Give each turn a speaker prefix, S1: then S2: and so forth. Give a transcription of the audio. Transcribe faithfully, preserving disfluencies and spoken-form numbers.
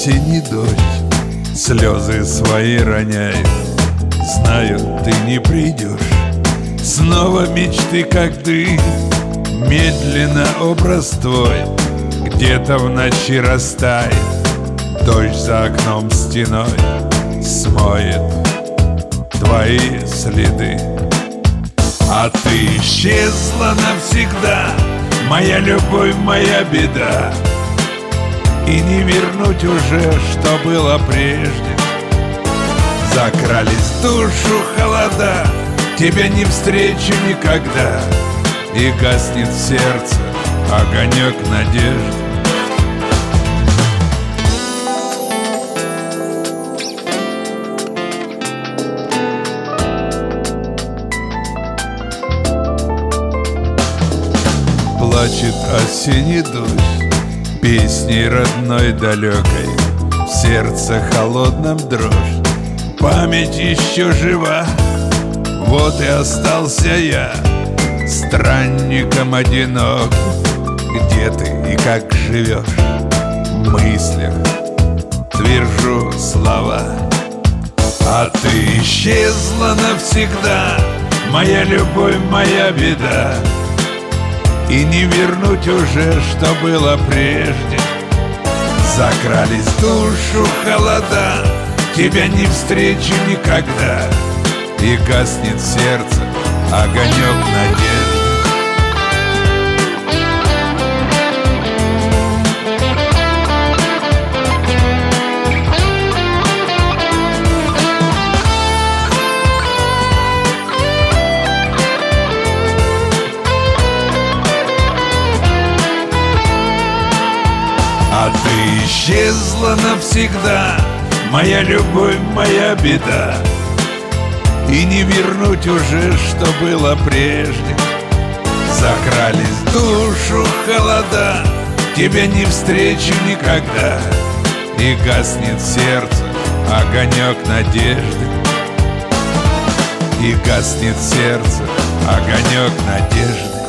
S1: осенний дождь слезы свои роняет. Знаю, ты не придешь. Снова мечты, как дым, медленно образ твой где-то в ночи растает. Дождь за окном стеной смоет твои следы. А ты исчезла навсегда, моя любовь, моя беда. И не вернуть уже, что было прежде. Закрались в душу холода, тебя не встречу никогда. И гаснет в сердце огонек надежды. Плачет осенний дождь песней родной далекой, в сердце холодном дрожь. Память еще жива, вот и остался я странником одинок. Где ты и как живешь? В мыслях твержу слова. А ты исчезла навсегда, моя любовь, моя беда. И не вернуть уже, что было прежде. Закрались в душу холода, тебя не встречу никогда. И гаснет в сердце огонек надежды. А ты исчезла навсегда, моя любовь, моя беда. И не вернуть уже, что было прежде. Закрались в душу холода, тебя не встречу никогда. И гаснет в сердце огонек надежды. И гаснет в сердце огонек надежды.